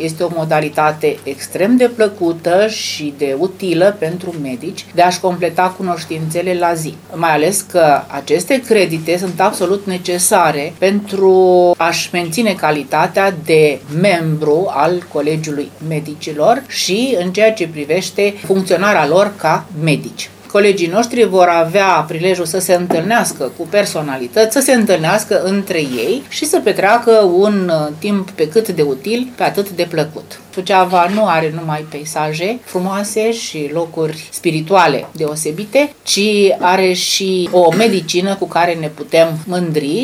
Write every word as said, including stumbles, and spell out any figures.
este o modalitate extrem de plăcută și de utilă pentru medici de a-și completa cunoștințele la zi. Mai ales că aceste credite sunt absolut necesare pentru a-și menține calitatea de membru al Colegiului Medicilor și în ceea ce privește funcționarea lor ca medici. Colegii noștri vor avea prilejul să se întâlnească cu personalități, să se întâlnească între ei și să petreacă un timp pe cât de util, pe atât de plăcut. Suceava nu are numai peisaje frumoase și locuri spirituale deosebite, ci are și o medicină cu care ne putem mândri.